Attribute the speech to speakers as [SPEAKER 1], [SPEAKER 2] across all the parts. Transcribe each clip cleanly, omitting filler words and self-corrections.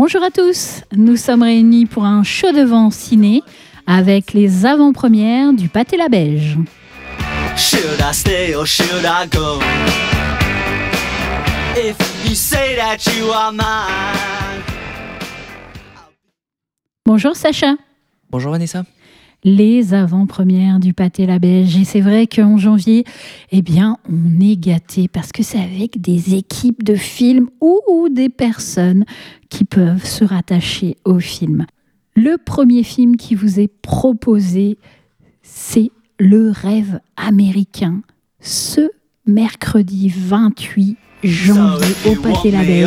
[SPEAKER 1] Bonjour à tous, nous sommes réunis pour un show de vent ciné avec les avant-premières du Pâté la Beige.
[SPEAKER 2] Should I stay or should I go? If you say that you are mine.
[SPEAKER 1] Bonjour Sacha.
[SPEAKER 3] Bonjour Vanessa.
[SPEAKER 1] Les avant-premières du Pâté la Beige. Et c'est vrai qu'en janvier, on est gâtés parce que c'est avec des équipes de films ou des personnes qui peuvent se rattacher au film. Le premier film qui vous est proposé, c'est Le Rêve américain, ce mercredi 28 janvier au Pâté la Beige.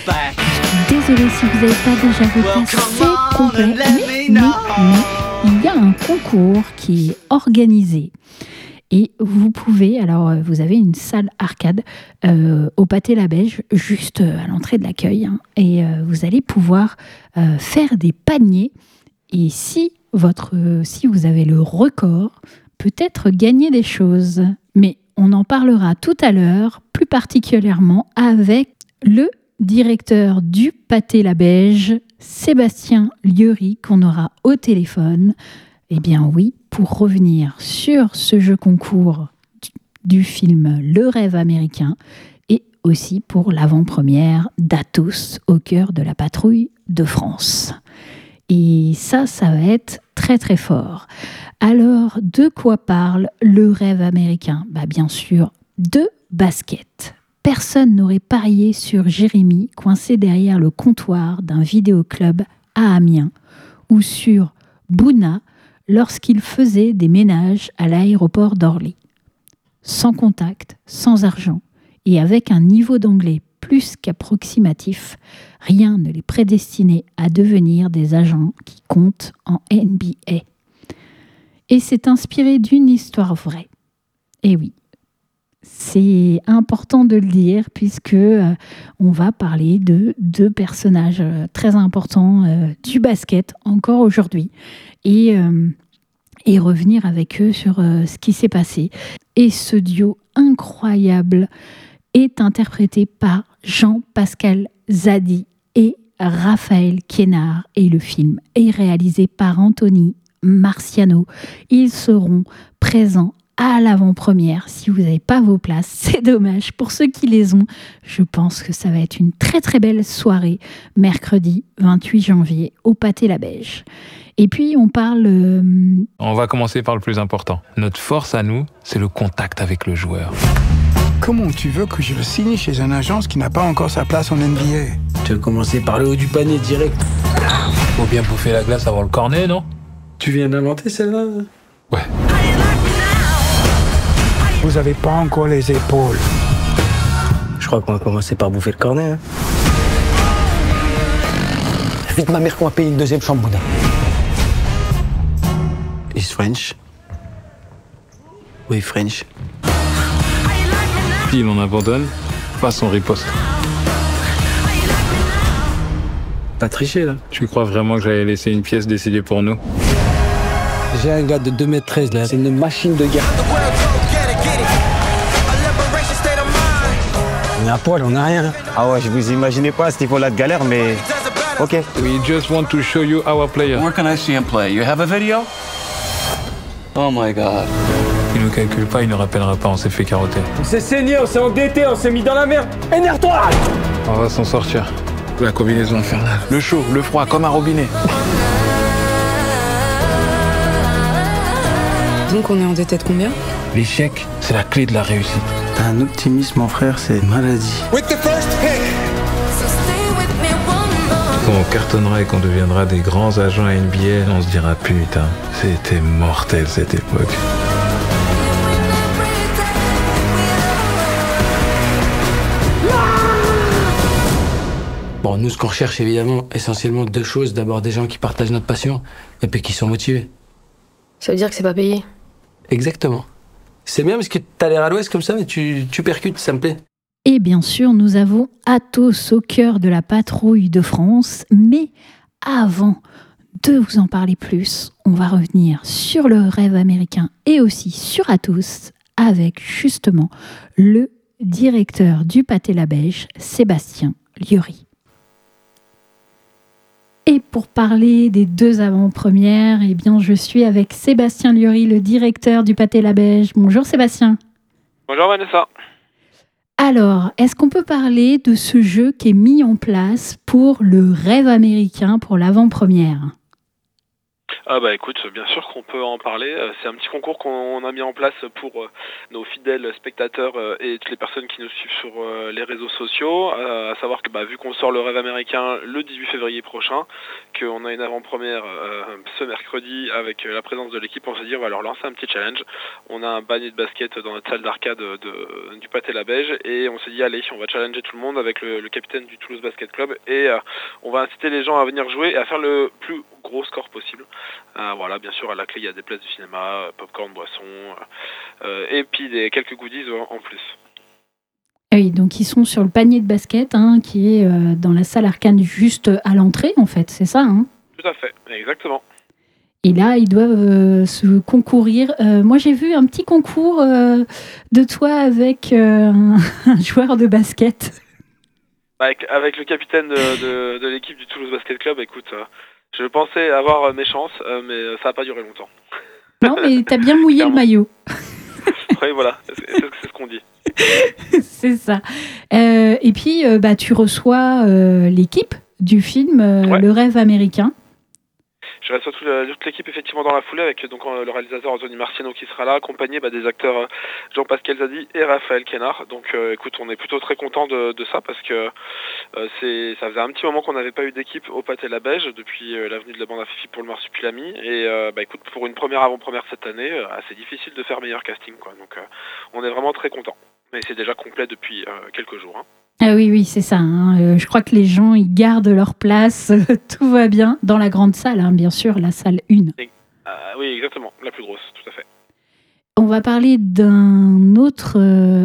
[SPEAKER 1] Je suis désolée si vous n'avez pas déjà vu ça, c'est complet, mais il y a un concours qui est organisé. Et vous pouvez, vous avez une salle arcade au Pâté la Beige, juste à l'entrée de l'accueil, et vous allez pouvoir faire des paniers. Et si vous avez le record, peut-être gagner des choses. Mais on en parlera tout à l'heure, plus particulièrement avec le directeur du Pâté la Beige, Sébastien Lieury, qu'on aura au téléphone. Eh bien oui, pour revenir sur ce jeu concours du film Le Rêve américain et aussi pour l'avant-première d'Athos au cœur de la patrouille de France. Et ça va être très très fort. Alors, de quoi parle Le Rêve américain ? Bien sûr, de basket. Personne n'aurait parié sur Jérémy coincé derrière le comptoir d'un vidéoclub à Amiens ou sur Bouna lorsqu'il faisait des ménages à l'aéroport d'Orly. Sans contact, sans argent et avec un niveau d'anglais plus qu'approximatif, rien ne les prédestinait à devenir des agents qui comptent en NBA. Et c'est inspiré d'une histoire vraie. Et oui, c'est important de le dire puisque on va parler de deux personnages très importants du basket encore aujourd'hui et revenir avec eux sur ce qui s'est passé. Et ce duo incroyable est interprété par Jean-Pascal Zadi et Raphaël Quénard et le film est réalisé par Anthony Marciano. Ils seront présents à l'avant-première. Si vous n'avez pas vos places, c'est dommage. Pour ceux qui les ont, je pense que ça va être une très très belle soirée, mercredi 28 janvier au Pâté la Beige. Et puis on parle...
[SPEAKER 4] On va commencer par le plus important. Notre force à nous, c'est le contact avec le joueur.
[SPEAKER 5] Comment tu veux que je signe chez une agence qui n'a pas encore sa place en NBA ?
[SPEAKER 6] Tu veux commencer par le haut du panier direct.
[SPEAKER 4] Faut bien bouffer la glace avant le cornet, non ?
[SPEAKER 6] Tu viens d'inventer celle-là ?
[SPEAKER 4] Ouais.
[SPEAKER 5] Vous avez pas encore les épaules.
[SPEAKER 6] Je crois qu'on va commencer par bouffer le cornet.
[SPEAKER 7] Vite ma mère qu'on va payer une deuxième chambre, Bouddha.
[SPEAKER 6] Is French? Oui, French.
[SPEAKER 4] Il en abandonne, pas son riposte.
[SPEAKER 6] Pas triché, là.
[SPEAKER 4] Tu crois vraiment que j'allais laisser une pièce décidée pour nous ?
[SPEAKER 6] J'ai un gars de 2m13, là. C'est une machine de guerre. On est à poil, on a rien.
[SPEAKER 7] Ah ouais, je vous imaginais pas à ce niveau-là de galère, mais... Ok.
[SPEAKER 4] We just want to show you our player.
[SPEAKER 8] Where can I see him play? You have a video? Oh my god.
[SPEAKER 4] Il nous calcule pas, il nous rappellera pas, on s'est fait carotter.
[SPEAKER 6] On s'est saigné, on s'est endetté, on s'est mis dans la merde. Énerve-toi!
[SPEAKER 4] On va s'en sortir. La combinaison infernale. Le chaud, le froid, comme un robinet.
[SPEAKER 9] Donc on est endetté de combien ?
[SPEAKER 4] L'échec, c'est la clé de la réussite.
[SPEAKER 6] T'as un optimisme, mon frère, c'est une maladie.
[SPEAKER 4] Quand on cartonnera et qu'on deviendra des grands agents à NBA, on se dira putain, c'était mortel cette époque.
[SPEAKER 6] Bon, nous, ce qu'on recherche, évidemment, essentiellement deux choses. D'abord, des gens qui partagent notre passion et puis qui sont motivés.
[SPEAKER 9] Ça veut dire que c'est pas payé ?
[SPEAKER 6] Exactement. C'est bien parce que t'as l'air à l'ouest comme ça, mais tu percutes, ça me plaît.
[SPEAKER 1] Et bien sûr, nous avons Athos au cœur de la patrouille de France. Mais avant de vous en parler plus, on va revenir sur Le Rêve américain et aussi sur Athos avec justement le directeur du Pâté la Beige, Sébastien Lieury. Et pour parler des 2 avant-premières, eh bien, je suis avec Sébastien Liori, le directeur du Pâté La Beige. Bonjour Sébastien.
[SPEAKER 3] Bonjour Vanessa.
[SPEAKER 1] Alors, est-ce qu'on peut parler de ce jeu qui est mis en place pour le rêve américain pour l'avant-première ?
[SPEAKER 3] Écoute, bien sûr qu'on peut en parler. C'est un petit concours qu'on a mis en place pour nos fidèles spectateurs et toutes les personnes qui nous suivent sur les réseaux sociaux. À savoir que vu qu'on sort le rêve américain le 18 février prochain, qu'on a une avant-première ce mercredi avec la présence de l'équipe, on s'est dit on va leur lancer un petit challenge. On a un panier de basket dans notre salle d'arcade du Pâté La Beige et on s'est dit allez, on va challenger tout le monde avec le capitaine du Toulouse Basket Club et on va inciter les gens à venir jouer et à faire le plus gros score possible. Voilà, bien sûr, à la clé, il y a des places de cinéma, popcorn, boisson, et puis quelques goodies en plus.
[SPEAKER 1] Oui, donc ils sont sur le panier de basket, qui est dans la salle arcade juste à l'entrée, en fait, c'est ça
[SPEAKER 3] Tout à fait, exactement.
[SPEAKER 1] Et là, ils doivent se concourir. Moi, j'ai vu un petit concours de toi avec un joueur de basket.
[SPEAKER 3] Avec le capitaine de l'équipe du Toulouse Basket Club, écoute... je pensais avoir mes chances, mais ça n'a pas duré longtemps.
[SPEAKER 1] Non, mais t'as bien mouillé le maillot.
[SPEAKER 3] Oui, voilà, c'est ce qu'on dit.
[SPEAKER 1] C'est ça. Et puis, tu reçois l'équipe du film Le Rêve américain.
[SPEAKER 3] Je reçois toute l'équipe effectivement dans la foulée avec donc le réalisateur Anthony Marciano qui sera là, accompagné des acteurs Jean-Pascal Zadi et Raphaël Quénard. Donc écoute, on est plutôt très content de ça parce que ça faisait un petit moment qu'on n'avait pas eu d'équipe au Pâté La Beige depuis l'avenue de la bande à Fifi pour le Marsupilami. Et écoute, pour une première avant-première cette année, c'est difficile de faire meilleur casting, quoi. Donc on est vraiment très content. Mais c'est déjà complet depuis quelques jours.
[SPEAKER 1] Ah oui, c'est ça. Je crois que les gens, ils gardent leur place. Tout va bien. Dans la grande salle, bien sûr, la salle 1.
[SPEAKER 3] Oui, exactement. La plus grosse, tout à fait.
[SPEAKER 1] On va parler d'une autre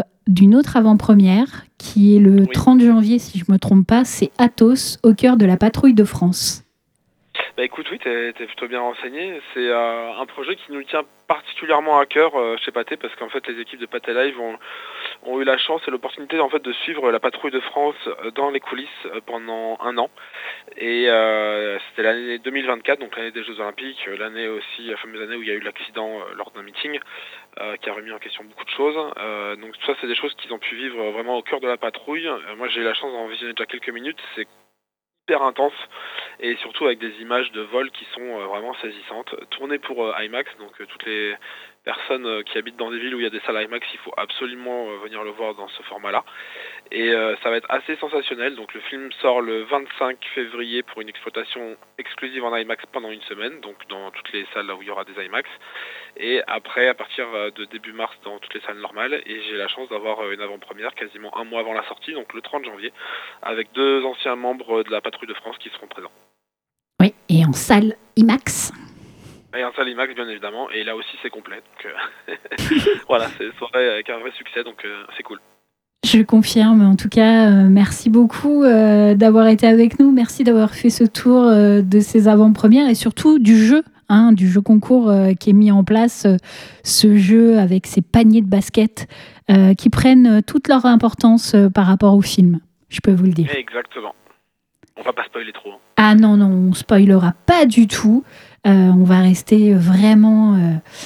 [SPEAKER 1] avant-première qui est le 30 janvier, si je ne me trompe pas. C'est Athos, au cœur de la patrouille de France.
[SPEAKER 3] Écoute, oui, t'es plutôt bien renseigné. C'est un projet qui nous tient particulièrement à cœur chez Pâté parce qu'en fait, les équipes de Pâté Live ont eu la chance et l'opportunité en fait de suivre la patrouille de France dans les coulisses pendant 1 an. Et c'était l'année 2024, donc l'année des Jeux Olympiques, l'année aussi, la fameuse année où il y a eu l'accident lors d'un meeting qui a remis en question beaucoup de choses. Donc tout ça, c'est des choses qu'ils ont pu vivre vraiment au cœur de la patrouille. Moi, j'ai eu la chance d'en visionner déjà quelques minutes. C'est hyper intense et surtout avec des images de vol qui sont vraiment saisissantes, tournées pour IMAX, donc toutes les personnes qui habitent dans des villes où il y a des salles IMAX, il faut absolument venir le voir dans ce format-là. Et ça va être assez sensationnel. Donc le film sort le 25 février pour une exploitation exclusive en IMAX pendant 1 semaine, donc dans toutes les salles là où il y aura des IMAX. Et après, à partir de début mars, dans toutes les salles normales. Et j'ai la chance d'avoir une avant-première quasiment 1 mois avant la sortie, donc le 30 janvier, avec 2 anciens membres de la patrouille de France qui seront présents.
[SPEAKER 1] Oui, et en salle IMAX.
[SPEAKER 3] Et en salle IMAX, bien évidemment. Et là aussi, c'est complet. Donc, voilà, c'est une soirée avec un vrai succès, donc c'est cool.
[SPEAKER 1] Je confirme. En tout cas, merci beaucoup d'avoir été avec nous. Merci d'avoir fait ce tour de ces avant-premières et surtout du jeu concours qui est mis en place. Ce jeu avec ces paniers de basket qui prennent toute leur importance par rapport au film. Je peux vous le dire.
[SPEAKER 3] Exactement. On va pas spoiler trop.
[SPEAKER 1] Ah non, on spoilera pas du tout. On va rester vraiment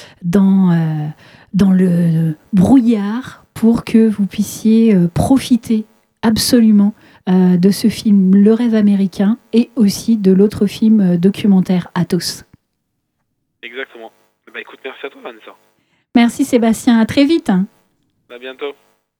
[SPEAKER 1] dans le brouillard pour que vous puissiez profiter absolument de ce film Le Rêve américain et aussi de l'autre film documentaire Athos.
[SPEAKER 3] Exactement. Écoute, merci à toi, Vanessa.
[SPEAKER 1] Merci Sébastien, à très vite.
[SPEAKER 3] À bientôt.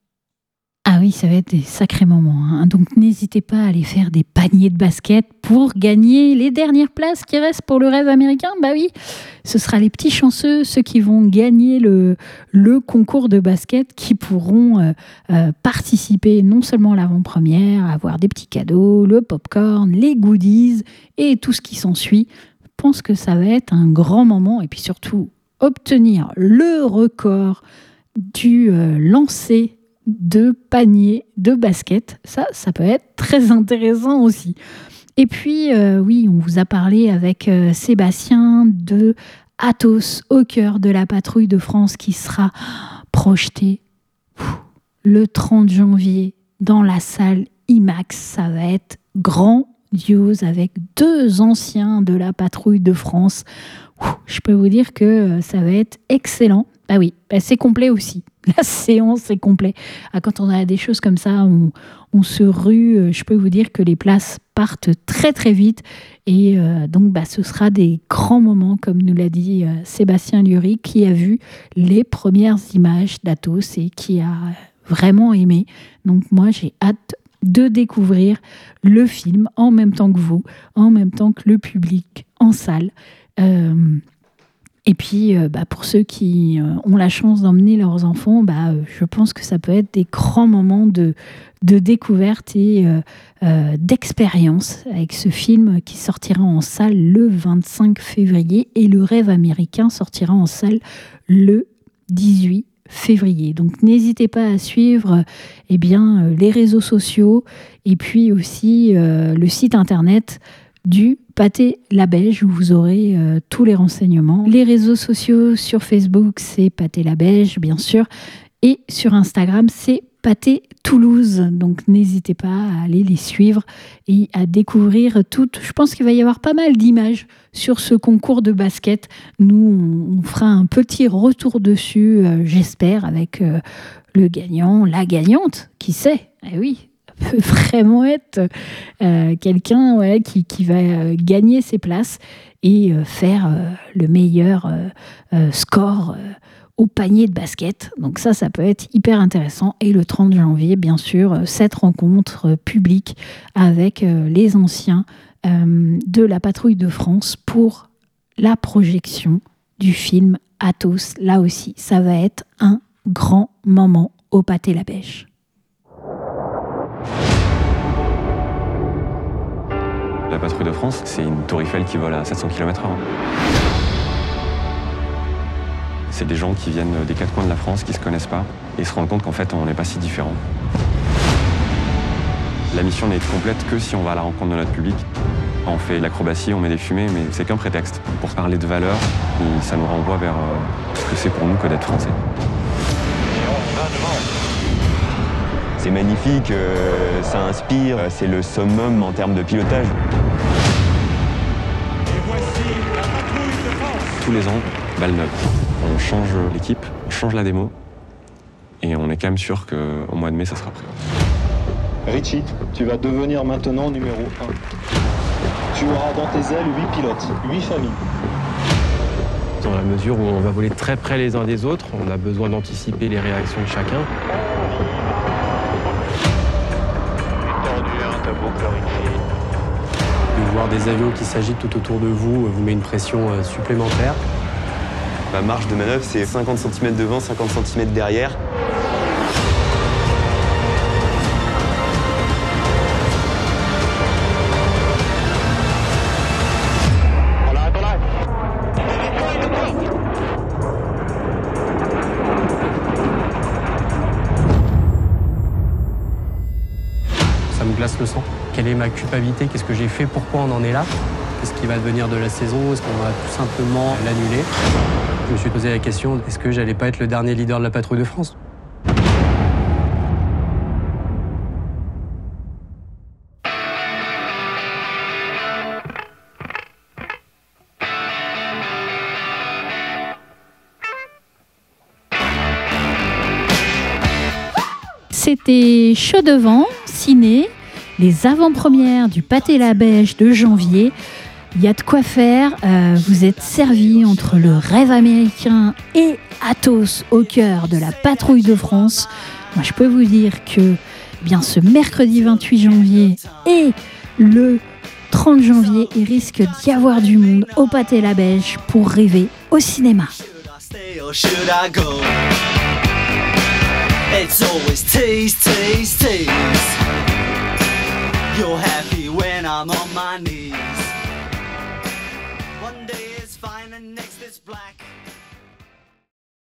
[SPEAKER 1] Ah oui, ça va être des sacrés moments. Donc n'hésitez pas à aller faire des paniers de basket pour gagner les dernières places qui restent pour le rêve américain. Bah oui, ce sera les petits chanceux, ceux qui vont gagner le concours de basket, qui pourront participer non seulement à l'avant-première, avoir des petits cadeaux, le popcorn, les goodies et tout ce qui s'ensuit. Je pense que ça va être un grand moment et puis surtout obtenir le record du lancer de panier de basket. Ça peut être très intéressant aussi. Et puis, oui, on vous a parlé avec Sébastien de Athos, au cœur de la patrouille de France, qui sera projeté le 30 janvier dans la salle IMAX. Ça va être grandiose. grandiose avec 2 anciens de la patrouille de France. Je peux vous dire que ça va être excellent. Ah oui, c'est complet aussi. La séance est complète. Quand on a des choses comme ça, on se rue. Je peux vous dire que les places partent très très vite. Et donc, ce sera des grands moments, comme nous l'a dit Sébastien Lurie, qui a vu les premières images d'Athos et qui a vraiment aimé. Donc moi, j'ai hâte de découvrir le film en même temps que vous, en même temps que le public en salle. Et puis, pour ceux qui ont la chance d'emmener leurs enfants, je pense que ça peut être des grands moments de découverte et d'expérience avec ce film qui sortira en salle le 25 février et Le Rêve américain sortira en salle le 18 février. Donc, n'hésitez pas à suivre les réseaux sociaux et puis aussi le site internet du Pâté La Beige où vous aurez tous les renseignements. Les réseaux sociaux sur Facebook, c'est Pâté La Beige, bien sûr. Et sur Instagram, c'est Pâté Toulouse. Donc, n'hésitez pas à aller les suivre et à découvrir toutes. Je pense qu'il va y avoir pas mal d'images sur ce concours de basket. Nous, on fera un petit retour dessus, j'espère, avec le gagnant, la gagnante, qui sait. Eh oui, peut vraiment être quelqu'un qui va gagner ses places et faire le meilleur score au panier de basket. Donc ça peut être hyper intéressant. Et le 30 janvier, bien sûr, cette rencontre publique avec les anciens de la patrouille de France pour la projection du film Athos. Là aussi, ça va être un grand moment au Pâté La Beige.
[SPEAKER 10] La patrouille de France, c'est une tour Eiffel qui vole à 700 km/h. C'est des gens qui viennent des 4 coins de la France, qui se connaissent pas, et se rendent compte qu'en fait, on n'est pas si différents. La mission n'est complète que si on va à la rencontre de notre public. On fait l'acrobatie, on met des fumées, mais c'est qu'un prétexte pour parler de valeurs, et ça nous renvoie vers ce que c'est pour nous que d'être français.
[SPEAKER 11] C'est magnifique, ça inspire, c'est le summum en termes de pilotage.
[SPEAKER 10] Et voici la patrouille de France. Tous les ans, balle neuve. On change l'équipe, on change la démo, et on est quand même sûr qu'au mois de mai, ça sera prêt.
[SPEAKER 12] Richie, tu vas devenir maintenant numéro 1. Tu auras dans tes ailes 8 pilotes, 8 familles.
[SPEAKER 13] Dans la mesure où on va voler très près les uns des autres, on a besoin d'anticiper les réactions de chacun. De voir des avions qui s'agitent tout autour de vous vous met une pression supplémentaire.
[SPEAKER 11] Ma marge de manœuvre, c'est 50 cm devant, 50 cm derrière.
[SPEAKER 13] Ça me glace le sang. Quelle est ma culpabilité? Qu'est-ce que j'ai fait? Pourquoi on en est là? Qu'est-ce qui va devenir de la saison? Est-ce qu'on va tout simplement l'annuler? Je me suis posé la question, est-ce que j'allais pas être le dernier leader de la patrouille de France?
[SPEAKER 1] C'était Chaud devant, ciné, les avant-premières du Pâté La Beige de janvier. Il y a de quoi faire, vous êtes servis entre Le Rêve américain et Athos au cœur de la patrouille de France. Moi, je peux vous dire que ce mercredi 28 janvier et le 30 janvier, il risque d'y avoir du monde au Pâté La Beige pour rêver au cinéma.
[SPEAKER 2] It's always tease, tease, tease. You're happy when I'm on my knees. One day it's fine and next it's black.